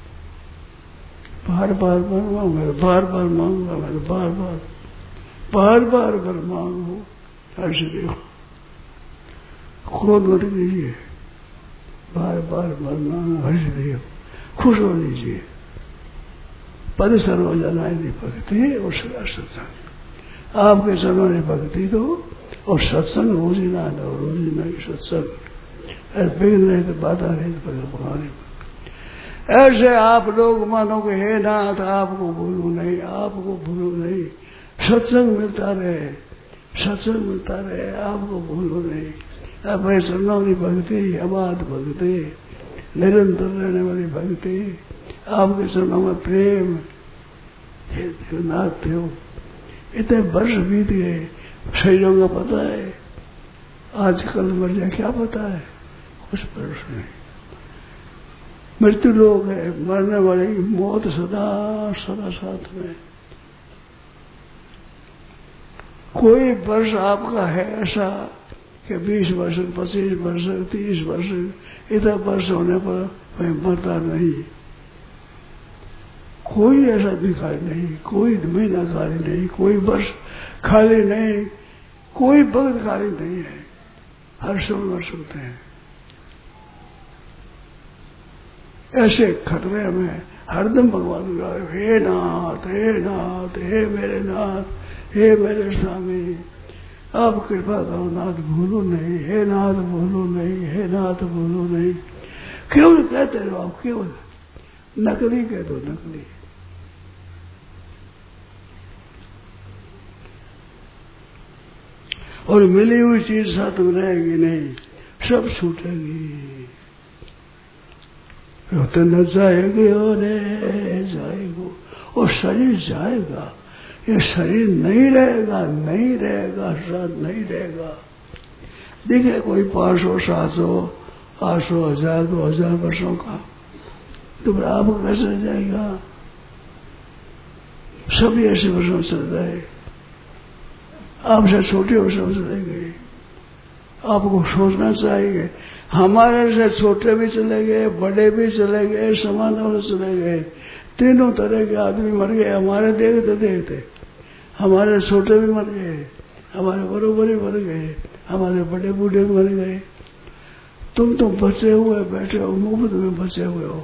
बार बार मांगूंगा, बार बार मांगूंगा, मैं बार बार मांगू। हर्षदेव क्रोध मत कीजिए, बार बार मांगू। हर्षदेव खुश हो दीजिए। पद सर्वजनायनी भक्ति और सदा सत्संग, आपके चरणों ने भक्ति दो और सत्संग रोजीना दो, रोजीना की सत्संग रहे तो बाधा रहे तो भगवान। ऐसे आप लोग मानोगे हे नाथ आपको भूलू नहीं, आपको भूलू नहीं, सत्संग मिलता रहे, सत्संग मिलता रहे, आपको भूलू नहीं। अपने चरणों की भक्ति, अबाध भक्ति, निरंतर रहने वाली भक्ति, आपके चरणों में प्रेम नाथ हो। इतने वर्ष बीत गए, शरीरों का पता है, आज कल मर जाए क्या पता है, कुछ वर्ष नहीं। मृत्यु लोग है, मरने वाले की मौत सदा सदा साथ में। कोई वर्ष आपका है ऐसा कि 20 वर्ष 25 वर्ष 30 वर्ष इतना वर्ष होने पर कोई मरता नहीं। कोई ऐसा भिखारी नहीं, कोई महीना खाली नहीं, कोई वर्ष खाली नहीं, कोई वक्त खाली नहीं है, हर समय वर्ष होते हैं। ऐसे खतरे में हरदम भगवान का हे नाथ हे नाथ, हे मेरे नाथ, हे मेरे स्वामी, आप कृपा करो नाथ भूलो नहीं, हे नाथ भूलो नहीं, हे नाथ भूलो नहीं। केवल कहते रहो आप, केवल नकली कह दो, नकली। और मिली हुई चीज साथ में रहेगी नहीं, सब छूटेगी। तो न जाएगी और जाएगो, और शरीर जाएगा, ये शरीर नहीं रहेगा, नहीं रहेगा, साथ नहीं रहेगा। दिखे कोई 500 700 800 1000 2000 वर्षों का, तो आपको कैसे जाएगा? सभी ऐसे वर्षों चल रहे, आपसे छोटे वर्षों चले गए। आपको सोचना चाहिए, हमारे से छोटे भी चले गए, बड़े भी चले गए, समानों से चले गए, तीनों तरह के आदमी मर गए। हमारे देखते देखते हमारे छोटे भी मर गए, हमारे बड़े मर गए, हमारे बड़े बूढ़े मर गए। तुम तो बचे हुए बैठे हो, मुफ्त में बचे हुए हो।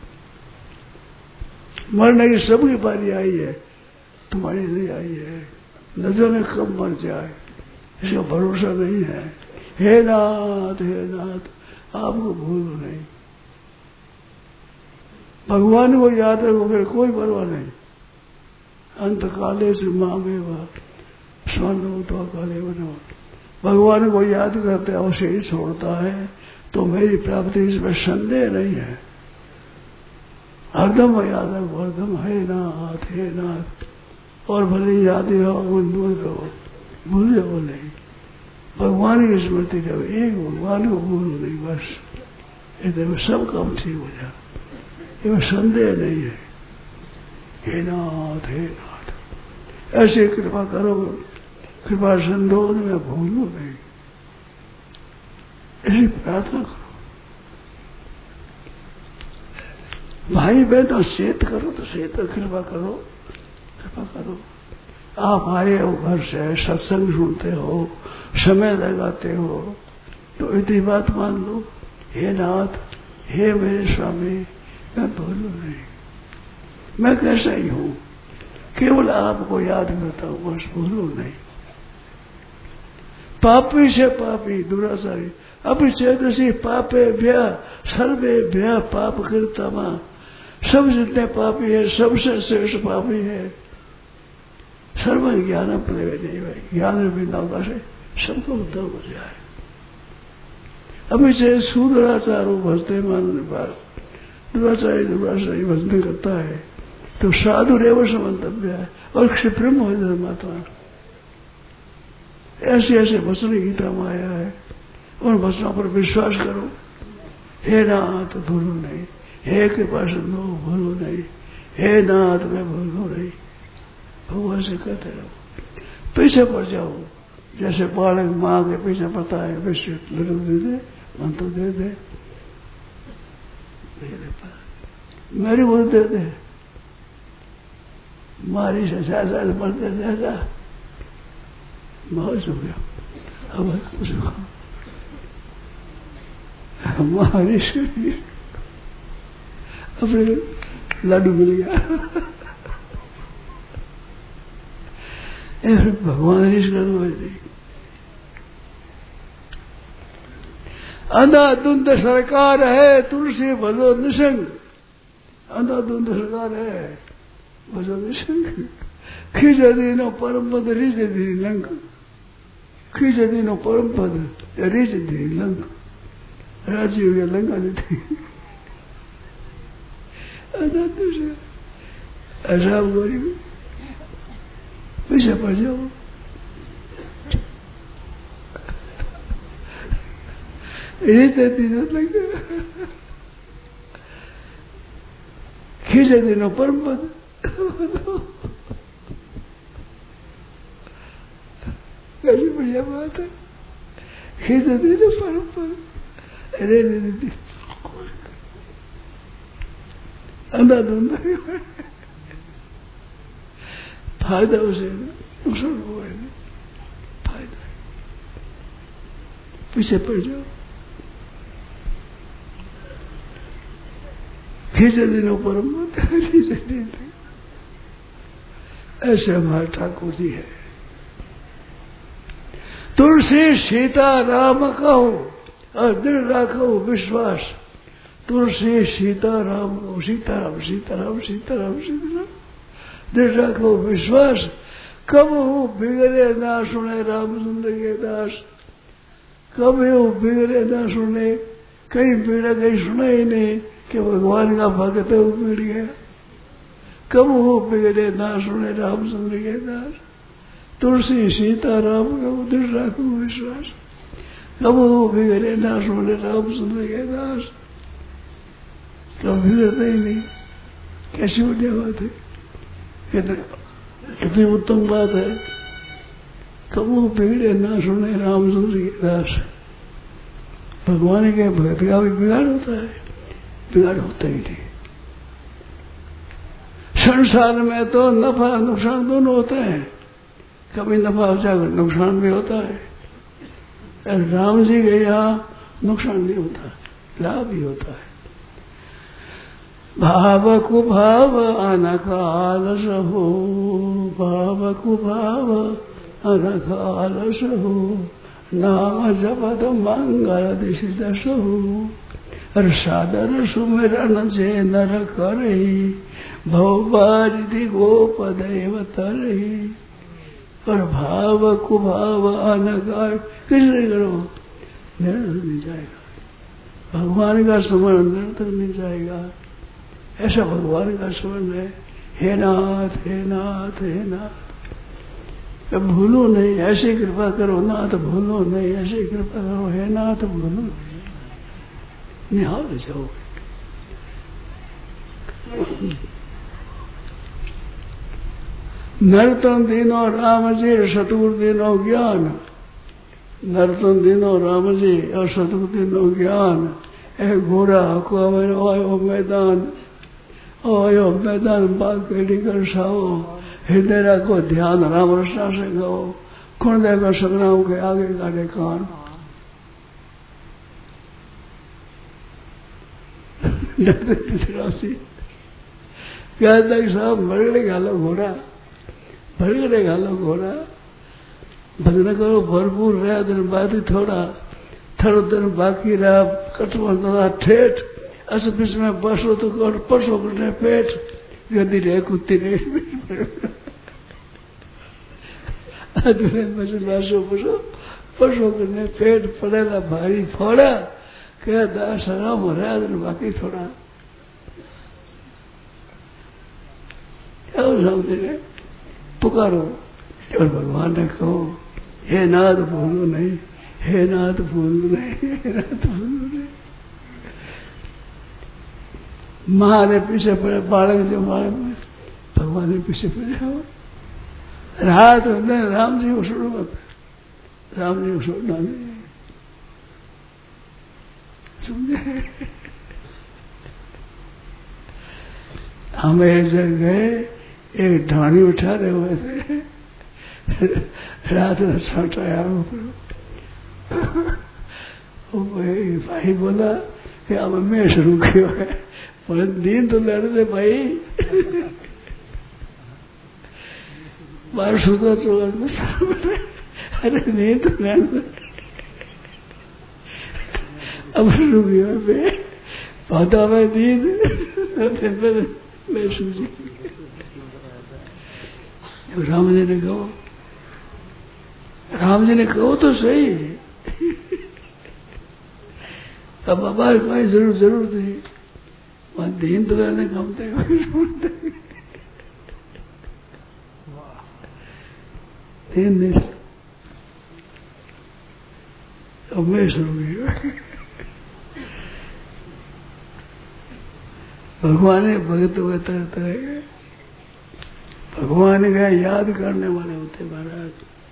मरने की सबकी बारी आई है, तुम्हारी नहीं आई है। नजर में कब मर जाए इसका भरोसा नहीं है। हे नाथ आपको भूल नहीं, भगवान को याद रखो, फिर कोई परवाह नहीं। अंत काले से मांगे स्वर्ण तो काले बनो, भगवान को याद करते अवश्य ही छोड़ता है, तो मेरी प्राप्ति इसमें संदेह नहीं है। हरदम याद रखो, हरदम हे नाथ हे नाथ। और भले याद ही रहो, भूल रहो, भूल जाओ नहीं, भगवान की स्मृति रहो, एक भगवान को भूलो नहीं, बस इतने सब काम ठीक हो जाए, इसमें संदेह नहीं है। हे नाथ हे नाथ, ऐसे कृपा करो, कृपा संदोष में भूलो नहीं, ऐसी प्रार्थना करो। भाई बहन तो शेत करो, तो शेत कृपा करो, कृपा करो। आप आए हो घर से, सत्संग सुनते हो, समय लगाते हो, तो इतनी बात मान लो, हे नाथ हे मेरे स्वामी, मैं भूलू नहीं, मैं कैसा ही हूं, केवल आपको याद करता हूं, बस भूलू नहीं। पापी से पापी दुराचारी अभी चेतसी पापे भ्या सर्वे भ्या पाप करता मां, सब जितने पापी है सबसे श्रेष्ठ पापी है। सर्व ज्ञान प्रेवे नहीं भाई, ज्ञान बिना से सबको उद्धव हो जाए। अभी से सुदुराचारो भजते मान पास, दुराचारी भजन करता है तो साधु रेव समन्तव्य है और क्षिप्रम हो धर्मात्मा। ऐसे ऐसे वचन गीता में आया है, उन वचनों पर विश्वास करो। हे नाथ भूलो नहीं, हे कृपा सिंधु भूलो नहीं, हे नाथ मैं भूलो नहीं, भगवान से कहते रहो, पीछे पड़ जाओ। जैसे बालक माँ के पीछे पड़ता है, वैसे लड्डू दे दे, मंत्र दे दे, मेरी वो दे दे, मारी से शायद मरते जैसा बहुत हो गया। अब उसको मारी से अपने लड्डू मिल गया। भगवान ईश्वर अंधाधुंध सरकार है, तुलसी भजो निसंग। अंधाधुंध सरकार है, भजो निसंग। खींचदीनो परम पद रिज दी लंक, खींचदीनो परम पद रिज दी लंक। राजी हो गया, लंका दी थी। ऐसा गरीब पीछे पड़ जाओ। ये तीनों लगे खींचे दिनों परम पद। कैसी बढ़िया बात है, खींचे दिनों परम पद। अरे अंधाधुंध फायदा उसे नुकसान हुआ है, फायदा पीछे पड़ जाओ। खींचे दिनों परम ऐसे हमारे ठाकुर जी है। तुलसी सीता राम कहो और दृढ़ रखो विश्वास। तुलसी सीता राम कहो, सीताराम सीताराम सीताराम सीताराम, दृढ़ रखो विश्वास। कब हो बिगड़े ना सुने रामचंद्र के दास, कब हो बिगड़े ना सुने, कहीं बिगड़ा कहीं सुना ही नहीं कि भगवान का भक्त है वो बिगड़ गया। कब हो बिगड़े ना सुने रामचंद्र के दास, तुलसी सीता राम का दृढ़ रखो विश्वास। कब हो बिगड़े ना सुने रामचंद्र के दास, कब बिगड़ते ही नहीं। कैसी बढ़िया बात है, कितनी उत्तम बात है। कब वो बिगड़े ना सुने रामचंद्र के दास। भगवान के भक्त का भी बिगाड़ होता है, बिगाड़ होता ही नहीं। संसार में तो नफा नुकसान दोनों होते हैं, कभी नफा हो जाए नुकसान भी होता है। राम जी के यहाँ नुकसान नहीं होता, लाभ ही होता है। भाव कुभाव अनकाल सहो, भाव कुभाव अनकाल सहो, नाम जपत मंगल दिशित सहो। और सादर सुमिरन से नर करही, भवबारिधि गोप दैव तरही। और भाव कुभाव अनकाल किसने करो, निरंतर नहीं जाएगा। भगवान का स्मरण निरंतर नहीं जाएगा, ऐसा भगवान का स्मरण है, हे नाथ हे नाथ हे नाथ, अब भूलो नहीं, ऐसी कृपा करो नाथ, भूलो नहीं, ऐसी कृपा करो हे नाथ, भूलो नहीं, निहाल जाओ। नर्तन दीनो राम जी सतगुरु दीनो ज्ञान, नर्तन दीनो राम जी और सतगुरु दीनो ज्ञान। ए घोड़ा को आयो मैदान, आयो मैदान बाग पेड़ी कर साओ, हृदय रखो ध्यान राम रसना से गाओ, कौन देगा संग्राम के आगे गाड़े कान। कहता कि साहब भरगड़े घालो घोड़ा, भरगड़े घालो घोड़ा, भजन करो भरपूर, रहा दिन बाद थोड़ा, थोड़ा दिन बाकी रहा, कटवा ठेठ, अस बीच में बसो तो कौन परसों करने पेट, गदी रहे कुत्ती रहे, बसो बसो परसों करने पेट, पड़ेला भारी फोड़ा, कहता सराम हो रहा दिन बाकी थोड़ा। समझे, पुकारो और भगवान ने कहो, हे नाथ भूलो नहीं, हे नाथ भूलो नहीं, हे नाथ भूलो नहीं। माँ ने पीछे पड़े, बालक जो मारे भगवान ने पीछे पड़े, रात होते राम जी को छोड़ो मत, राम जी को छोड़ना नहीं, समझे। हम एक जगह गए, एक ढाणी उठा रहे हुए थे, रात में छठ आया भाई बोला कि अब मैं शुरू किया है, पर दिन तो लड़ रहे भाई, बार सुधा चौदह, अरे नहीं तो लड़ अब शुरू किया पौधा में दिन मैं सूझी। राम जी ने कहो, राम जी ने कहो तो सही, अब बाबा कोई जरूर थी, वहां दीन तो रहने कम थे, दीन नहीं, अब मैं शुरू किया। भगवान ने भगत हुए तरह तरह के, भगवान का याद करने वाले होते महाराज।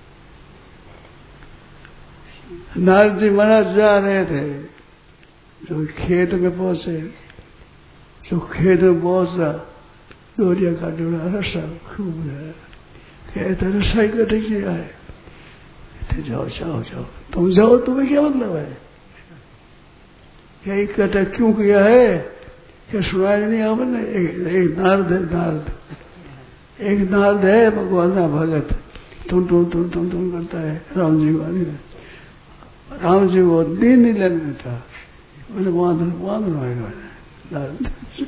नारद जी महाराज जा रहे थे, जो खेत में पहुंचे, जो खेत में पहुंचा, डोरिया का डोरा रसा खूब है, कहते रसा इकट्ठे किया है, कहते जाओ जाओ जाओ, तुम जाओ, तुम्हें क्या मतलब है, क्या इकट्ठा क्यों किया है, क्या सुनाया नहीं आपने। एक नारद है, नारद, एक नारद है भगवान का भगत, तुम करता है राम जी वाली, राम जी को दिन नहीं लेने था, मैंने नारद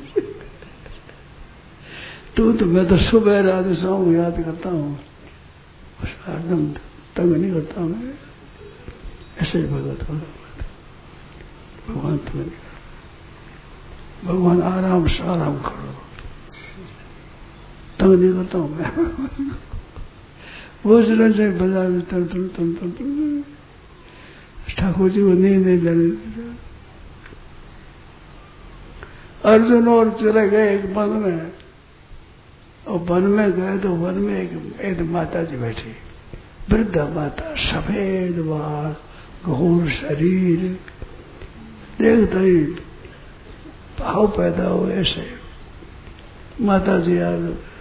तो मैं तो सुबह रात शाम याद करता हूँ, एकदम तंग नहीं करता मैं, ऐसे ही भगत हो भगवान, तुम्हें भगवान आराम से आराम करो, तंग नहीं करता हूं मैं। वो से बाजार में तुम ठाकुर जी को नींद नहीं लेने। अर्जुन और चले गए एक वन में, और वन में गए तो वन में एक माता जी बैठी, वृद्ध माता, सफेद बाल, घोर शरीर, देखता ही भाव पैदा हो ऐसे। माता जी यार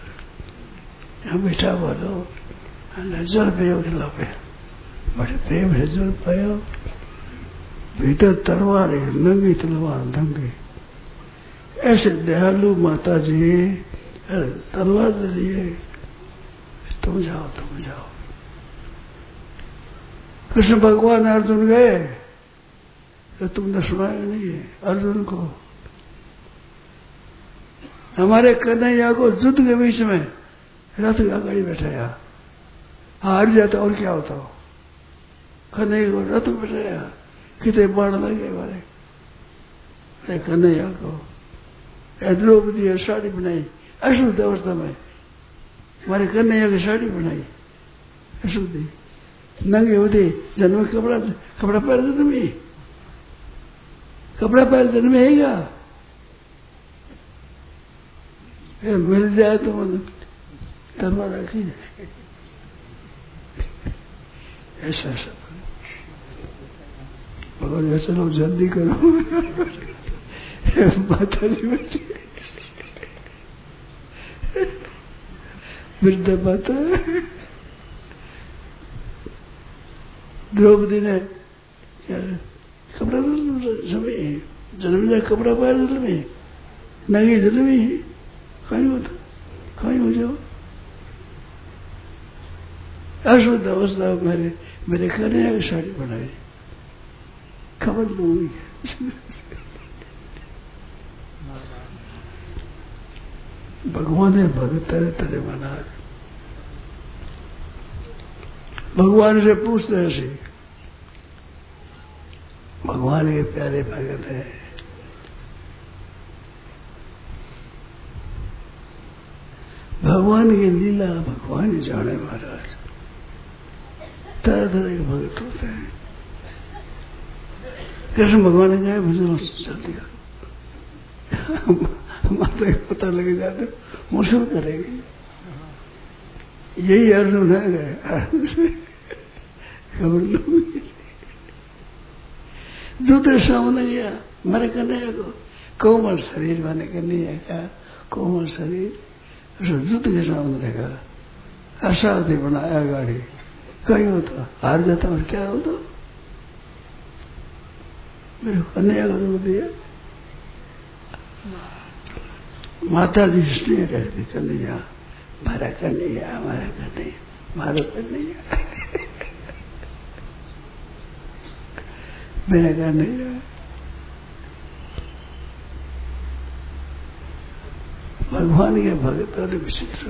बेटा बोलो, जल पियो, खिला पे, बड़े प्रेम से जल पायो, भीतर तलवार है, नंगी तलवार नंगी, ऐसे दयालु माता जी तलवार दे दिए, तुम जाओ तुम जाओ। कृष्ण भगवान अर्जुन गए तो तुमने सुनाया नहीं है अर्जुन को, हमारे कन्हैया को युद्ध के बीच में रथ का गाड़ी बैठाया, हार जाता और क्या होता हो, कन्हैया को रथ बैठाया, कितने बाण लगे हमारे कन्हैया को, द्रौपदी ने साड़ी बनाई अशुद्ध अवस्था में, हमारे कन्हैया की साड़ी बनाई अशुद्धि नंगे होते जन्म में कपड़ा पहन जन्मे, कपड़ा पहन जन्मेगा, मिल जाए तो तलवार रखी जाए। ऐसा सब भगवान चलो जल्दी करो माता जी बैठी वृद्ध माता द्रौपदी ने कपड़ा समय जन्म जाए कपड़ा पाया जन्मे नंगी जन्मी कहीं होता कहीं हो जाओ अशुद्ध अवस्था मेरे कन्हैया की साड़ी बनाई खबर दूंगी। भगवान ने भगत तरह तरह बना, भगवान से पूछते ऐसे भगवान के प्यारे भगत है, भगवान की लीला भगवान ही जाने महाराज, तरह तरह के भगत होते हैं। कृष्ण भगवान ने जाए भजन चल दिया माता को पता लग जाते मुश्किल करेगी, यही अर्जुन है खबर दूंगी। दूसरे सामने गया मेरे कन्हैया को कोमल शरीर मैंने कन्हैया का कोमल शरीर जुत के सामने देखा असाध्य बनाया गाड़ी कहीं होता हार जाता और क्या होता मेरे कन्हैया को दूर दिया। माता जी इसलिए कहती कन्हैया हमारा कन्हैया हमारा कन्हैया मारो कन्हैया मेरा कन्हैया। भगवान के भगत और विचित्र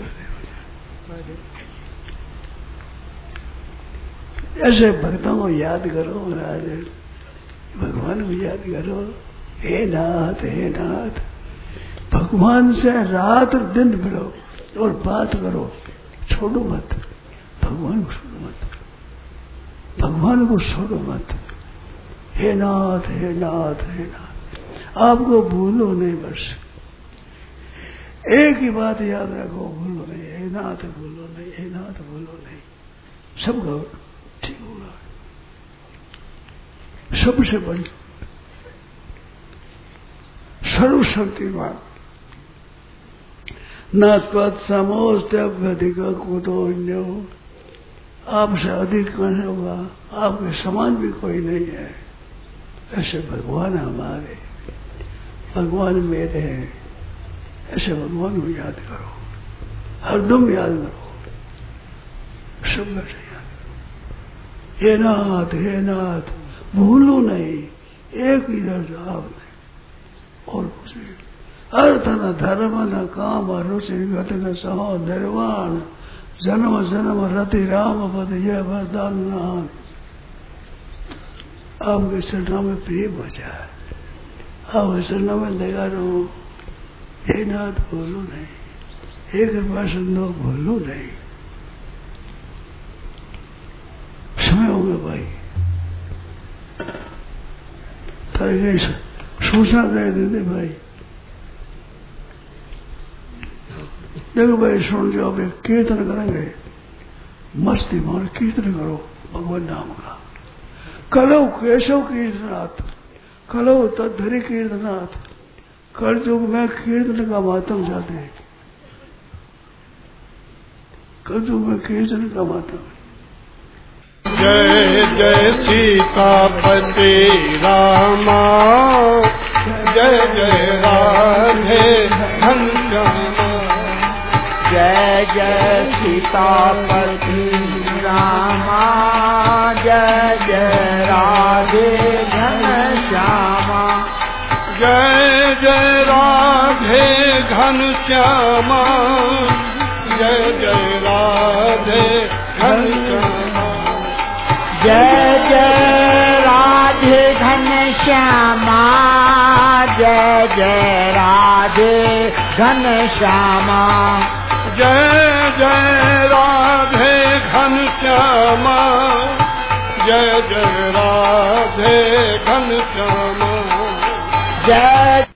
ऐसे भक्तों को याद करो महाराज, भगवान को याद करो। हे नाथ भगवान से रात और दिन मिलो और बात करो, छोड़ो मत भगवान को, छोड़ो मत भगवान को, छोड़ो मत। हे नाथ हे नाथ हे नाथ आपको भूलो नहीं, बस एक ही बात याद रखो, भूलो नहीं, हे नाथ भूलो नहीं, हे नाथ भूलो नहीं, सब ठीक होगा। सबसे बड़ी सर्वशक्तिमान नाथ समोस्त्यधिक कुतो आपसे अधिक कौन होगा, आपके समान भी कोई नहीं है। ऐसे भगवान हमारे, भगवान मेरे हैं, ऐसे भगवान को याद करो, हरदम याद करो, सब ऐसे याद करो। हे नाथ भूलो नहीं, एक इधर जाओ नहीं और कुछ नहीं। अर्थ न धर्म न काम रुचि गत न सहो निर्वाण जन्म जन्म रति राम पद यह वरदान नाम। आपके चरणों में प्रेम हो जाए, आप चरणों में लगा रहो। हे नाथ भूलो नहीं, हे कृपा सिंधु भूलो नहीं। समय हो गया भाई, ताकि सूचना दे देते भाई। देखो भाई सुन जाओ, भाई कीर्तन करेंगे, मस्ती मार कीर्तन करो भगवान नाम का। कलो केशव कीर्तनाथ, कलो तद्धरि कीर्तनाथ। कल युग में कीर्तन का मातम जाते हैं, कल युग में कीर्तन का मातम। जय जय सीतापति रामा, जय जय राधे घनश्यामा। जय जय सीतापति रामा, जय जय राधे घनश्यामा। जय जय राधे घनश्यामा, जय जय राधे घनश्यामा। जय जय राधे घनश्यामा, जय जय राधे घनश्यामा जय जय राधे घनश्यामा जय जय राधे घनश्यामा जय